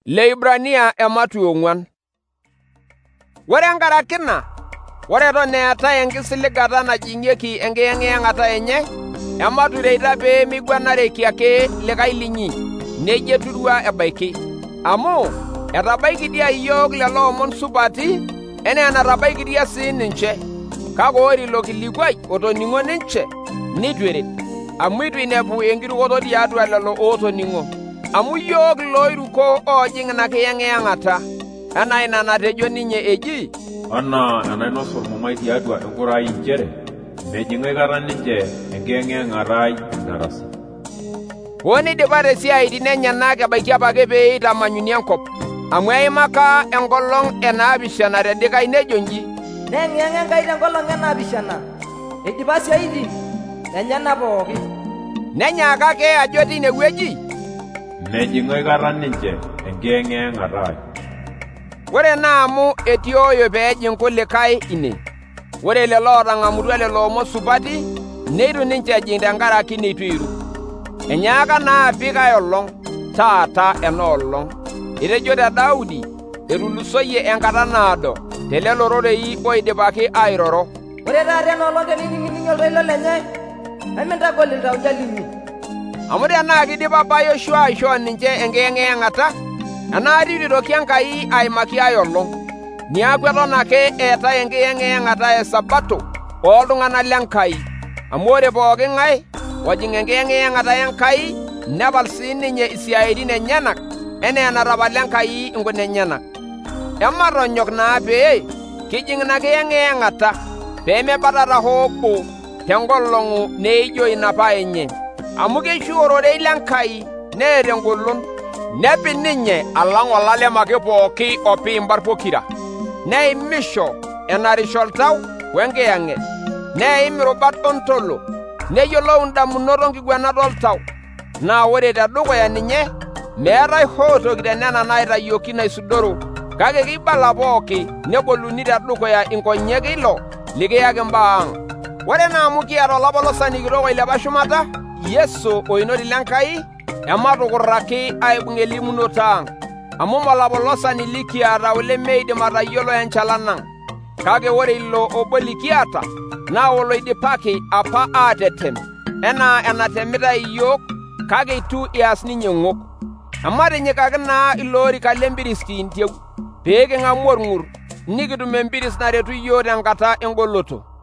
Le Ibrania ematu 4. Ore enkaraki ina, ore eton eetai enkisiligata najing'ieki enkiyeng'iyeng'ata enye, ematureita pee miguanareki ake likae linyi, nejo eturua ebaiki. Amu etabaikitia iyiok lelo omon supati enaa enatabaikitia sii ninche, kake ore ilo kilikuai otoning'o ninche nitu eret, amu itu inepu enkirukoto tiatua lelo ootoning'o. Amu iyiok loiruko oojing' ina kiyeng'iyeng'ata, enaa ina natejo ninye eji, anaa enainos ormumai tiatua enkurai nchere, mejing' aikata ninche enkiyeng'iyeng'ata ai endarasi. Hoo nidipate isiaitin enyenak ebaiki apake pee eitamanyuni enkop, amu eimaka enkolong' enaapishana tedikae nejo nji, neeng'iyeng'a Enkai tenkolong' enaapishana, eidipa siaitin enyenak pooki. Nenyaaka ake ajo tine wueji, mejing' aikata ninche enkiyeng'iyeng'ata ai. ore naa amu etioyo peejing' kulikae ine, ore lelo ootang'amutua lelo omon supati neitu ninche ejing' tenkaraki neitu eiru. Enyaaka naa apik ai olong' taata enoolong', etejo te Daudi etulusoyie enkata naado telelo rorei oidipaki airoro. Ore taata enoolong' tenining'uningi oltoilo lenye, nemintagol iltauja linyi. Amu tenaa kidipa apa Yoshua aishoo ninche enkiyeng'iyeng'ata, enaari itu itoki Enkai aimaki ai olong', niaku eton ake eetai enkiyeng'iyeng'ata esabato ooltung'anak lenkai. Amu ore pooki ng'ae ojing' enkiyeng'iyeng'ata Enkai nepal sii ninye isiaitin enyenak enaa enatapala Enkai inkuna enyenak. Ematonyok naa pee kijing' ina kiyeng'iyeng'ata pee mebatata hoo obo tenkolong' neijo ina pa enye. Amu keishu ororei lenkai neeta engolon, nepik ninye alang' olalem ake pooki opii imbar pokira, neimisho enarisho oltau wenkiyang'et, neim irubat ontolo, neyiolou indamunot onkiguanat oltau. Naa ore tedukuya ninye meetai hoo toki tenena naitayioki naisudoro, kake keibala pooki neboluni tedukuya inkonyek ilo likiyaki imbaa ang'. Ore naa amu kiata olapolosani kitok oilepa shumata, Yesu oinoti lenkai, ematukurraki aibung' elimunoto ang'. Amu molapolosani likiata olemeidim atayiolo enchalan ang', kake ore ilo obo likiata naa oloidipaki apa aatetem, enaa enatemita iyiok, kake itu eas ninye ng'ok. Ematinyikaki naa iloorika lempiristi intieu, pee king'amu orng'ur nikitum empiris naretu iyiok tenkata engoloto.